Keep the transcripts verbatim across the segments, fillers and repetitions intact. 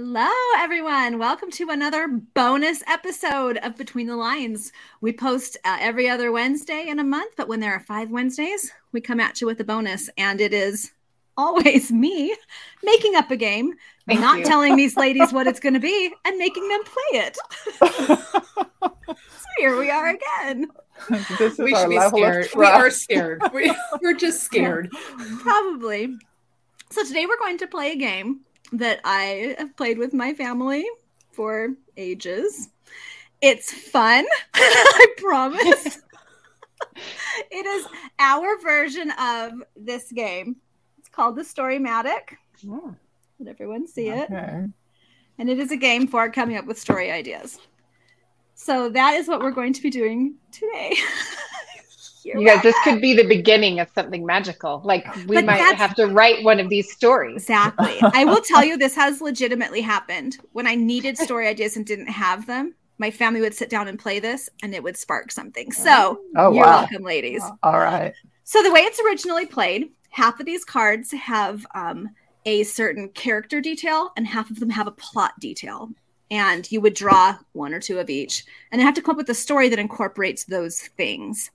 Hello, everyone. Welcome to another bonus episode of Between the Lines. We post uh, every other Wednesday in a month, but when there are five Wednesdays, we come at you with a bonus, and it is always me making up a game, Thank not you. telling these ladies what it's going to be, and making them play it. So here we are again. This is We our should be level scared. of We trust. are scared. We, we're just scared. Probably. So today we're going to play a game that I have played with my family for ages. It's fun, I promise. It is our version of this game. It's called the Storymatic. Oh, Let everyone see it. okay. And it is a game for coming up with story ideas. So that is what we're going to be doing today. Here You we guys, this are. could be the beginning of something magical. Like we But might that's- have to write one of these stories. Exactly. I will tell you, this has legitimately happened. When I needed story ideas and didn't have them, my family would sit down and play this, and it would spark something. So Oh, you're wow. welcome, ladies. All right. So the way it's originally played, half of these cards have um, a certain character detail, and half of them have a plot detail. And you would draw one or two of each, and then have to come up with a story that incorporates those things.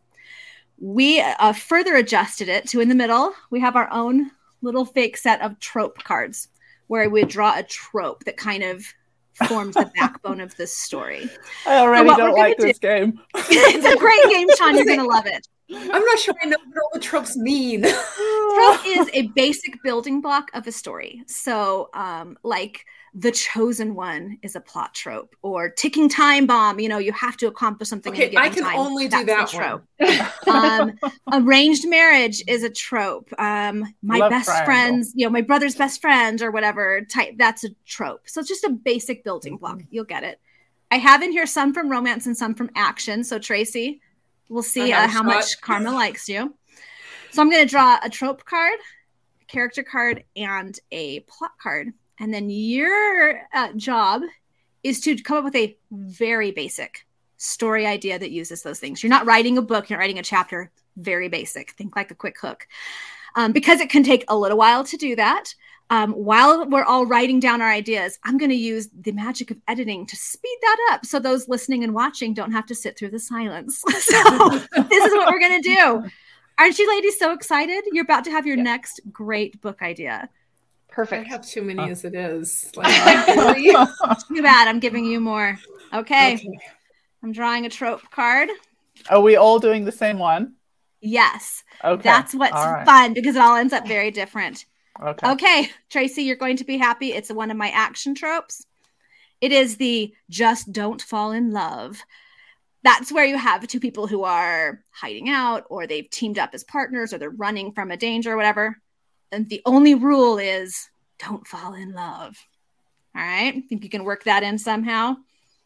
We uh, further adjusted it to, in the middle, we have our own little fake set of trope cards, where we draw a trope that kind of forms the backbone of this story. I already what don't we're like gonna this game. It's a great game, Sean. You're going to love it. I'm not sure I know what all the tropes mean. Trope is a basic building block of a story. So, um, like the chosen one is a plot trope, or ticking time bomb. You know, you have to accomplish something. Okay, in a given I can time. only do That's that the trope. um, arranged marriage is a trope. Um, my Love best triangle. friends, you know, my brother's best friend or whatever type. That's a trope. So it's just a basic building block. Mm-hmm. You'll get it. I have in here some from romance and some from action. So Tracy, we'll see I have uh, a how shot. much Karma likes you. So I'm going to draw a trope card, a character card, and a plot card. And then your uh, job is to come up with a very basic story idea that uses those things. You're not writing a book, you're not writing a chapter. Very basic. Think like a quick hook. Um, because it can take a little while to do that. Um, while we're all writing down our ideas, I'm going to use the magic of editing to speed that up so those listening and watching don't have to sit through the silence. So this is what we're going to do. Aren't you ladies so excited? You're about to have your Yeah. next great book idea. I Perfect. have too many Uh. as it is. Like, really? Too bad. I'm giving you more. Okay. Okay. I'm drawing a trope card. Are we all doing the same one? Yes. Okay. That's what's All right. fun because it all ends up very different. Okay. Okay, Tracy, you're going to be happy. It's one of my action tropes. It is the just don't fall in love. That's where you have two people who are hiding out, or they've teamed up as partners, or they're running from a danger or whatever. And the only rule is don't fall in love. All right. Think you can work that in somehow?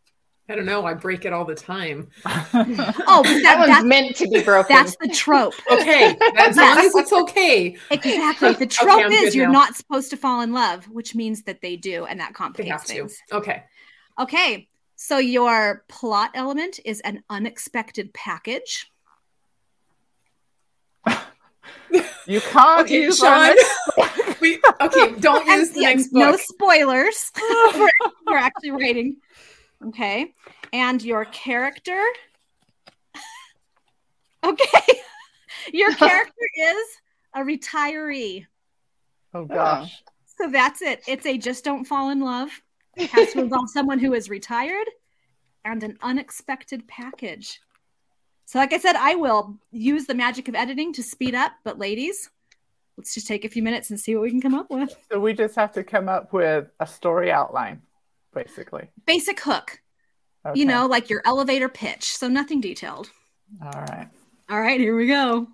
I don't know. I break it all the time. Oh, but That that, one's that's, meant to be broken. that's the trope. Okay. As long as it's okay. Exactly. The Okay, trope I'm is good you're now. not supposed to fall in love, which means that they do, and that They complicates have to. things. Okay. Okay. So your plot element is an unexpected package. You can't Okay, use Sean. our we, okay, don't And use the yeah, next no book. spoilers. We're, we're actually writing. Okay. And your character. Okay. Your character is a retiree. Oh gosh. So that's it. It's a just don't fall in love. It has to involve someone who is retired and an unexpected package. So like I said, I will use the magic of editing to speed up. But ladies, let's just take a few minutes and see what we can come up with. So we just have to come up with a story outline, basically. Basic hook. Okay. You know, like your elevator pitch. So nothing detailed. All right. All right, here we go.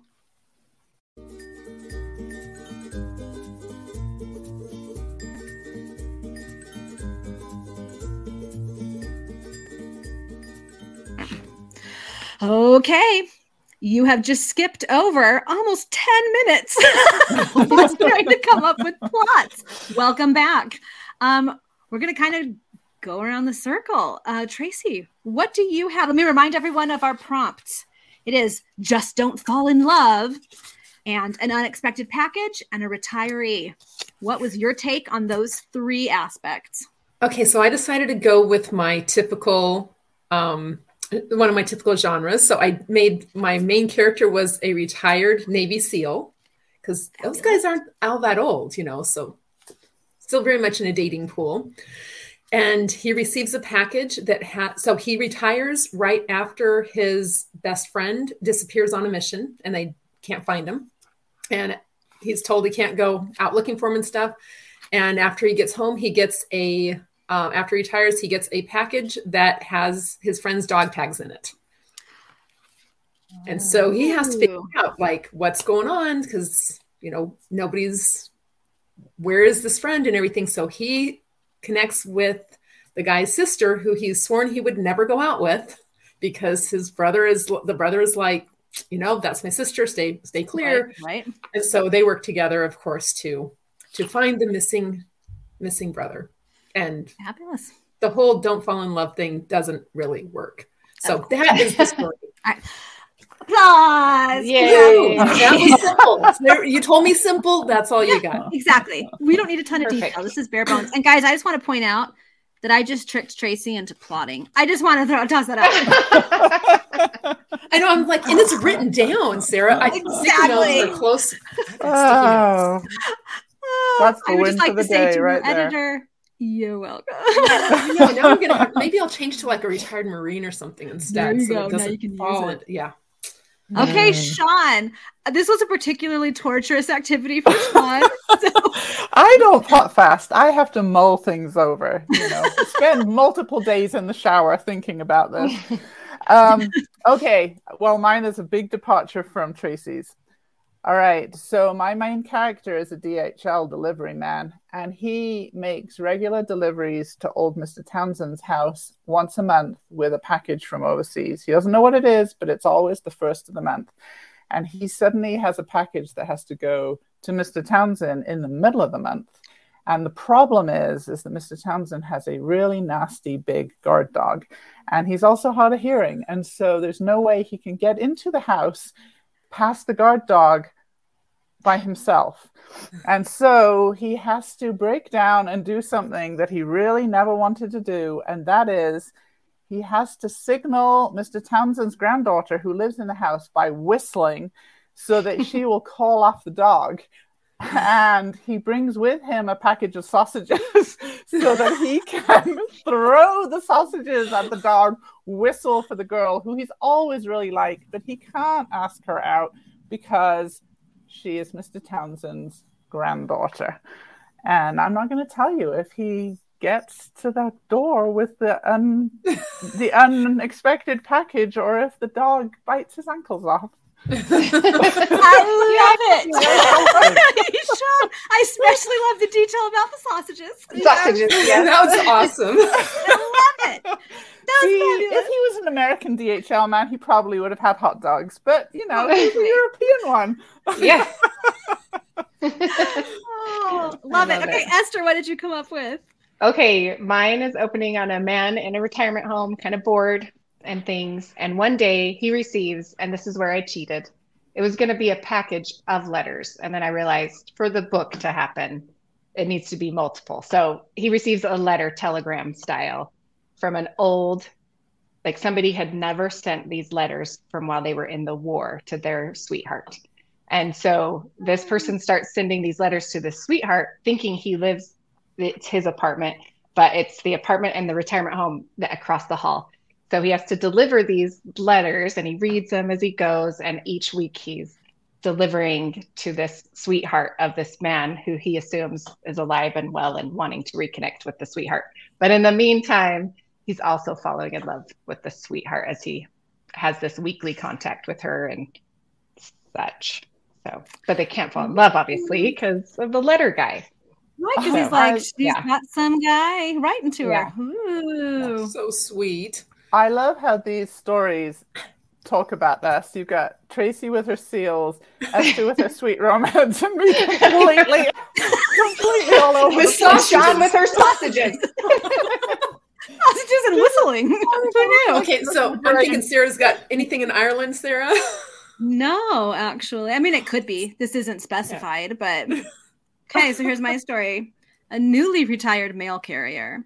Okay. You have just skipped over almost ten minutes. Just trying to come up with plots. Welcome back. Um, we're going to kind of go around the circle. Uh, Tracy, what do you have? Let me remind everyone of our prompts. It is just don't fall in love, and an unexpected package, and a retiree. What was your take on those three aspects? Okay, so I decided to go with my typical, um, one of my typical genres. So I made my main character was a retired Navy SEAL because those guys aren't all that old, you know, so still very much in a dating pool. And he receives a package that has, so he retires right after his best friend disappears on a mission and they can't find him. And he's told he can't go out looking for him and stuff. And after he gets home, he gets a, um, after he retires, he gets a package that has his friend's dog tags in it. And so he has to figure out like what's going on because, you know, nobody's, where is this friend and everything. So he connects with the guy's sister who he's sworn he would never go out with because his brother is, the brother is like, you know, that's my sister, stay, stay clear. Right, right. And so they work together, of course, to, to find the missing, missing brother. And Fabulous. The whole don't fall in love thing doesn't really work. So that is the story. Right. Applause. Yay. That was simple. There, you told me simple. That's all you got. Exactly. We don't need a ton of Perfect. detail. This is bare bones. And guys, I just want to point out that I just tricked Tracy into plotting. I just want to throw toss that out. I know. I'm like, and it's written down, Sarah. I Exactly. Are close. Oh, that's the I would win just like for the to say day to right your there. editor, you're welcome. I know, now I'm gonna maybe I'll change to like a retired Marine or something instead. There you so go. it Now doesn't you can use fall it. in- yeah. Okay, Mm. Sean. uh, This was a particularly torturous activity for Sean. So, I don't plot fast. I have to mull things over. You know, spend multiple days in the shower thinking about this. Um, okay, well, mine is a big departure from Tracy's. All right, so my main character is a D H L delivery man, and he makes regular deliveries to old Mister Townsend's house once a month with a package from overseas. He doesn't know what it is, but it's always the first of the month. And he suddenly has a package that has to go to Mister Townsend in the middle of the month. And the problem is, is that Mister Townsend has a really nasty big guard dog, and he's also hard of hearing. And so there's no way he can get into the house past the guard dog by himself. And so he has to break down and do something that he really never wanted to do. And that is he has to signal Mister Townsend's granddaughter who lives in the house by whistling so that she will call off the dog. And he brings with him a package of sausages so that he can throw the sausages at the dog, whistle for the girl who he's always really liked, but he can't ask her out because she is Mister Townsend's granddaughter. And I'm not going to tell you if he gets to that door with the un- the unexpected package or if the dog bites his ankles off. I love it. Sean, I especially love the detail about the sausages. Sausages, Yeah, yeah. that was awesome. I love it. That was See, fabulous. if he was an American D H L man, he probably would have had hot dogs. But, you know, he's a European one. Yeah. Oh, love, I it. love Okay, it. Esther, what did you come up with? Okay, mine is opening on a man in a retirement home, kind of bored and things. And one day he receives, and this is where I cheated. It was going to be a package of letters. And then I realized for the book to happen, it needs to be multiple. So he receives a letter, telegram style, from an old, like somebody had never sent these letters from while they were in the war to their sweetheart. And so this person starts sending these letters to the sweetheart, thinking he lives, it's his apartment, but it's the apartment and the retirement home that across the hall. So he has to deliver these letters and he reads them as he goes. And each week he's delivering to this sweetheart of this man who he assumes is alive and well and wanting to reconnect with the sweetheart. But in the meantime, he's also falling in love with the sweetheart as he has this weekly contact with her and such. So, but they can't fall in love, obviously, because of the letter guy. Right, because So, he's like, I- she's yeah. got some guy writing to Yeah. her. Ooh. So sweet. I love how these stories talk about this. You've got Tracy with her seals, Esther with her sweet romance, and me completely, completely all over With the place. Sean with her sausages. Sausages and whistling. Who knew? Okay, so I'm thinking Sarah's got anything in Ireland, Sarah? No, actually. I mean, it could be. This isn't specified, but okay, so here's my story. A newly retired mail carrier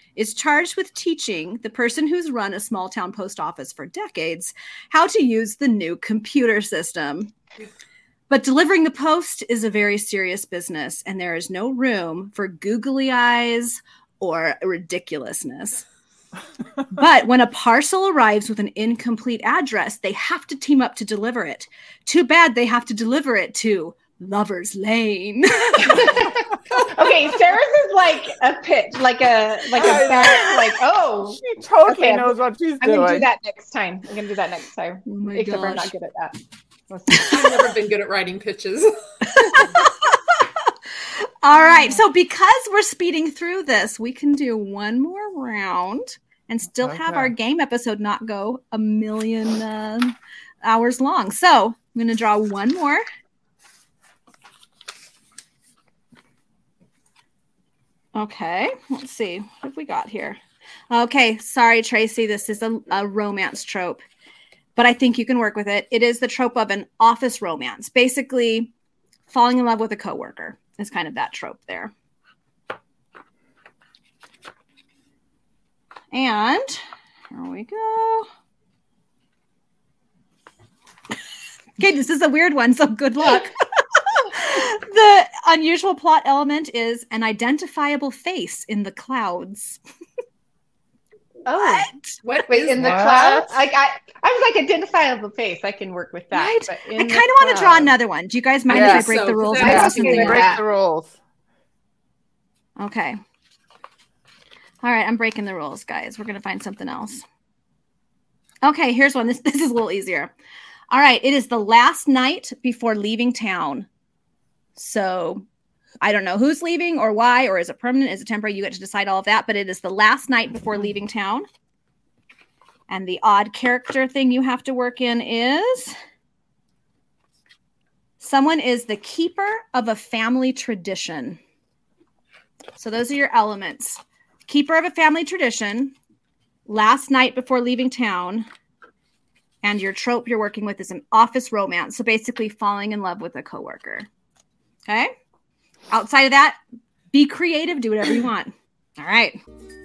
is charged with teaching the person who's run a small town post office for decades how to use the new computer system. But delivering the post is a very serious business, and there is no room for googly eyes or ridiculousness. But when a parcel arrives with an incomplete address, they have to team up to deliver it. Too bad they have to deliver it to Lover's Lane. Okay, Sarah's is like a pitch, like a like a back, like oh, she totally okay, knows what she's I'm doing. gonna do that next time. I'm gonna do that next time. Oh my Except I'm gosh. not good at that. I've never been good at writing pitches. All right, so because we're speeding through this, we can do one more round and still have Okay. our game episode not go a million uh, hours long. So I'm going to draw one more. Okay, let's see. What have we got here? Okay, sorry, Tracy. This is a, a romance trope, but I think you can work with it. It is the trope of an office romance. Basically, falling in love with a coworker is kind of that trope there. And here we go. Okay, this is a weird one, so good luck. The unusual plot element is an identifiable face in the clouds. Oh, What wait, is in the What? clouds? Like I, I was like identifiable face. I can work with that. Right? But I in kind the of want to draw clouds- another one. Do you guys mind Yeah, if I break so, the rules? because and I draw was something thinking else? break that. the rules. Okay. All right, I'm breaking the rules, guys. We're going to find something else. Okay, here's one. This, this is a little easier. All right, it is the last night before leaving town. So I don't know who's leaving or why, or is it permanent? Is it temporary? You get to decide all of that, but it is the last night before leaving town. And the odd character thing you have to work in is someone is the keeper of a family tradition. So those are your elements. Keeper of a family tradition, last night before leaving town, and your trope you're working with is an office romance. So basically falling in love with a coworker. Okay? Outside of that, be creative, do whatever you want. All right.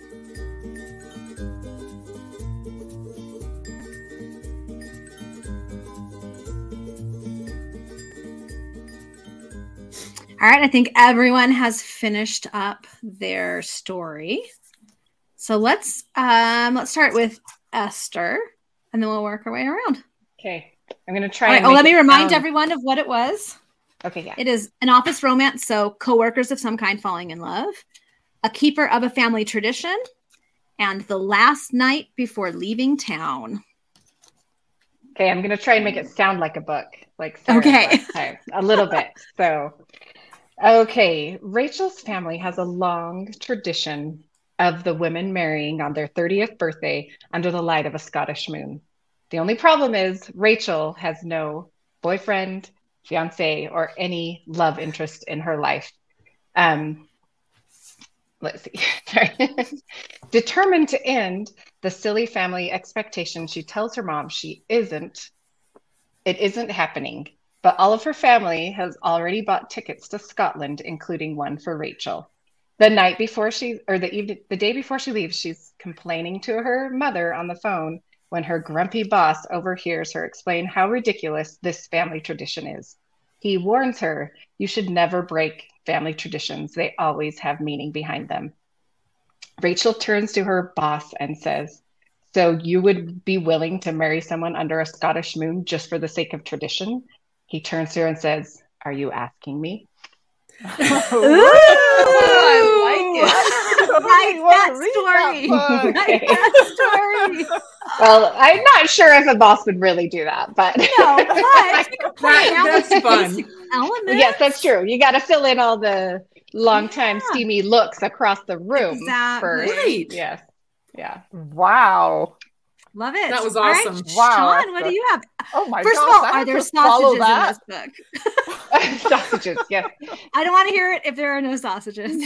All right, I think everyone has finished up their story. So let's um, let's start with Esther, and then we'll work our way around. Okay, I'm gonna try. All right. and Oh, make let me it remind sound- everyone of what it was. Okay, yeah. It is an office romance, so coworkers of some kind falling in love, a keeper of a family tradition, and the last night before leaving town. Okay, I'm gonna try and make it sound like a book, like Sarah's Okay. last time, a little bit. So, okay, Rachel's family has a long tradition of the women marrying on their thirtieth birthday under the light of a Scottish moon. The only problem is Rachel has no boyfriend, fiance, or any love interest in her life. Um, let's see. Sorry. Determined to end the silly family expectation, she tells her mom she isn't, it isn't happening, but all of her family has already bought tickets to Scotland, including one for Rachel. The night before she, or the evening, the day before she leaves, she's complaining to her mother on the phone when her grumpy boss overhears her explain how ridiculous this family tradition is. He warns her, you should never break family traditions. They always have meaning behind them. Rachel turns to her boss and says, so you would be willing to marry someone under a Scottish moon just for the sake of tradition? He turns to her and says, are you asking me? I like that story. Okay. That story. Well, I'm not sure if a boss would really do that, but No, but you can play That- out that's the fun. basic elements. yes, that's true. You got to fill in all the long time Yeah. steamy looks across the room Exactly. first. Right. Yes. Yeah. Wow. Love it. That was All right, awesome. Wow, Sean, what Esther. do you have? Oh my First gosh. of all, I are have there to follow sausages in that. this book? Sausages, yes. I don't want to hear it if there are no sausages.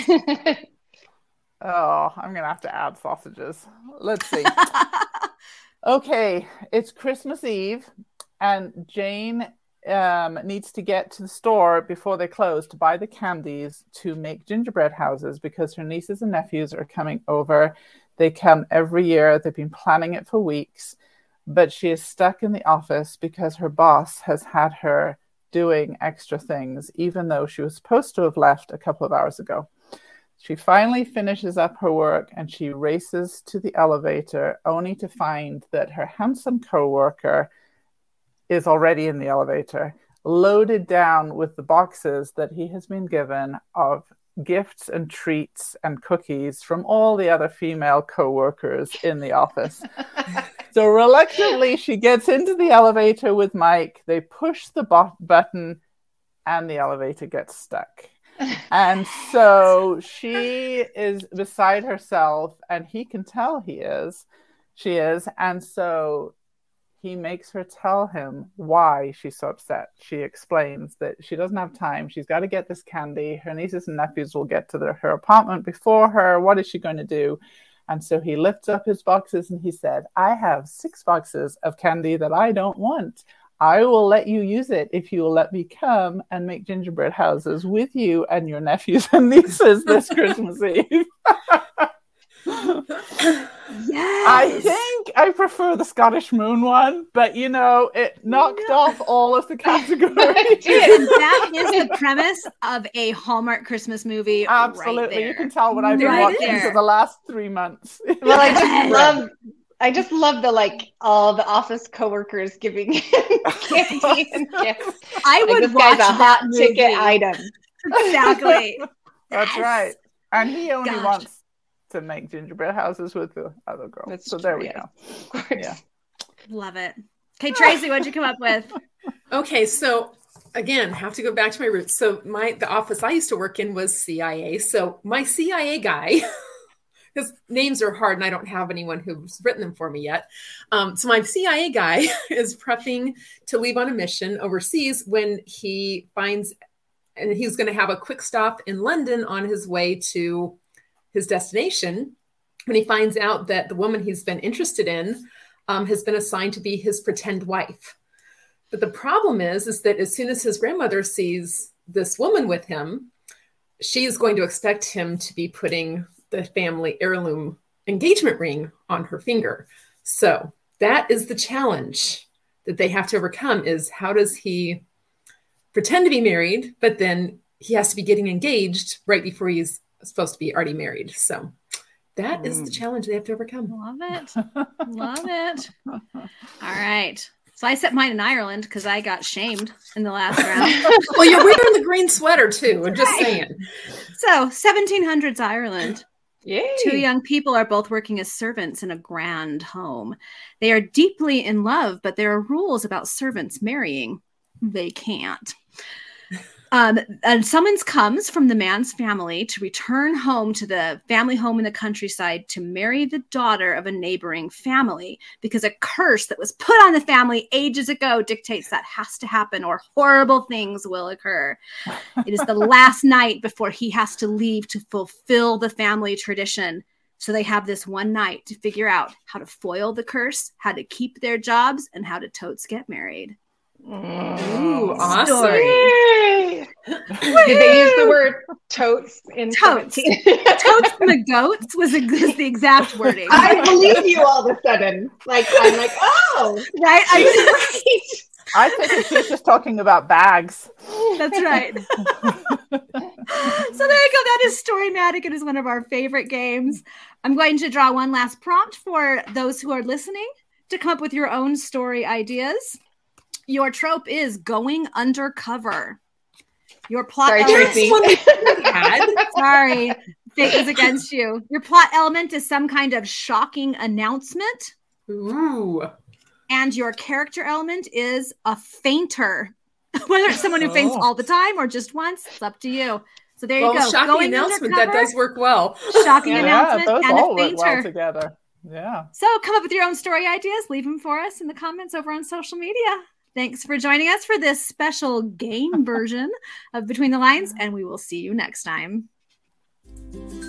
Oh, I'm gonna have to add sausages. Let's see. Okay, it's Christmas Eve, and Jane um, needs to get to the store before they close to buy the candies to make gingerbread houses because her nieces and nephews are coming over. They come every year. They've been planning it for weeks, but she is stuck in the office because her boss has had her doing extra things, even though she was supposed to have left a couple of hours ago. She finally finishes up her work and she races to the elevator, only to find that her handsome coworker is already in the elevator, loaded down with the boxes that he has been given of gifts and treats and cookies from all the other female co-workers in the office. So reluctantly, she gets into the elevator with Mike. They push the bo- button and the elevator gets stuck. And so she is beside herself, and he can tell he is. She is. And so he makes her tell him why she's so upset. She explains that she doesn't have time. She's got to get this candy. Her nieces and nephews will get to the, her apartment before her. What is she going to do? And so he lifts up his boxes and he said, I have six boxes of candy that I don't want. I will let you use it if you will let me come and make gingerbread houses with you and your nephews and nieces this Christmas Eve. Yes. I think I prefer the Scottish Moon one, but you know, it knocked no. off all of the categories. That is the premise of a Hallmark Christmas movie. Absolutely. Right there. You can tell what I've been right watching there. for the last three months. Well, I just love I just love the like all the office coworkers giving candy and gifts. I like, would this watch guy's a that hot movie. ticket item. Exactly. That's Yes. right. And he only Gosh. wants to make gingerbread houses with the other girl. That's so true, there we yes. go. Of course. Yeah. Love it. Okay, Tracy, what'd you come up with? Okay, so again, have to go back to my roots. So my the office I used to work in was C I A. So my C I A guy, because names are hard and I don't have anyone who's written them for me yet. Um, so my C I A guy is prepping to leave on a mission overseas when he finds, and he's going to have a quick stop in London on his way to his destination, when he finds out that the woman he's been interested in um, has been assigned to be his pretend wife. But the problem is, is that as soon as his grandmother sees this woman with him, she is going to expect him to be putting the family heirloom engagement ring on her finger. So that is the challenge that they have to overcome, is how does he pretend to be married, but then he has to be getting engaged right before he's supposed to be already married. So that mm. is the challenge they have to overcome. Love it. Love it. All right. So I set mine in Ireland because I got shamed in the last round. Well, you're wearing the green sweater too. I'm just saying. So seventeen hundreds Ireland. Yay. Two young people are both working as servants in a grand home. They are deeply in love, but there are rules about servants marrying. They can't. Um, a summons comes from the man's family to return home to the family home in the countryside to marry the daughter of a neighboring family, because a curse that was put on the family ages ago dictates that has to happen or horrible things will occur. It is the last night before he has to leave to fulfill the family tradition. So they have this one night to figure out how to foil the curse, how to keep their jobs, and how to totes get married. Ooh, awesome. Did they use the word totes in totes? Totes and the goats was, a, was the exact wording. I believe you all of a sudden. Like, I'm like, oh, right. I right. I think she's just talking about bags. That's right. So there you go. That is Storymatic. It is one of our favorite games. I'm going to draw one last prompt for those who are listening to come up with your own story ideas. Your trope is going undercover. Your plot Sorry, element. Tracy. Sorry, fate is against you. Your plot element is some kind of shocking announcement. Ooh. And your character element is a fainter. Whether it's someone who faints Oh. all the time or just once, it's up to you. So there Well, you go. shocking Going announcement, undercover, that does work well. Shocking Yeah, announcement those and all a went well fainter. together. Yeah. So come up with your own story ideas. Leave them for us in the comments over on social media. Thanks for joining us for this special game version of Between the Lines, and we will see you next time.